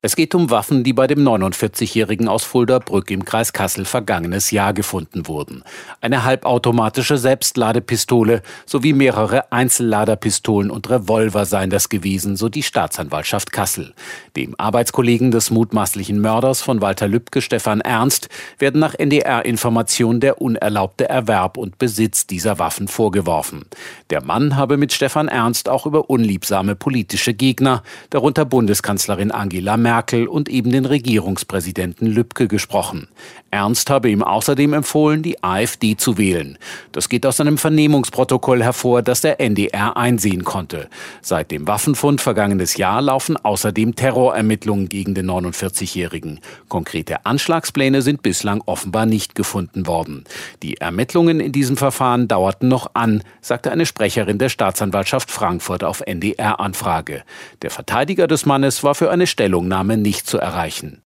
Es geht um Waffen, die bei dem 49-Jährigen aus Fulda-Brück im Kreis Kassel vergangenes Jahr gefunden wurden. Eine halbautomatische Selbstladepistole sowie mehrere Einzelladerpistolen und Revolver seien das gewesen, so die Staatsanwaltschaft Kassel. Dem Arbeitskollegen des mutmaßlichen Mörders von Walter Lübcke, Stefan Ernst, werden nach NDR-Informationen der unerlaubte Erwerb und Besitz dieser Waffen vorgeworfen. Der Mann habe mit Stefan Ernst auch über unliebsame politische Gegner, darunter Bundeskanzlerin Angela Merkel und eben den Regierungspräsidenten Lübcke gesprochen. Ernst habe ihm außerdem empfohlen, die AfD zu wählen. Das geht aus einem Vernehmungsprotokoll hervor, das der NDR einsehen konnte. Seit dem Waffenfund vergangenes Jahr laufen außerdem Terrorermittlungen gegen den 49-Jährigen. Konkrete Anschlagspläne sind bislang offenbar nicht gefunden worden. Die Ermittlungen in diesem Verfahren dauerten noch an, sagte eine Sprecherin der Staatsanwaltschaft Frankfurt auf NDR-Anfrage. Der Verteidiger des Mannes war für eine Stellungnahme nicht zu erreichen.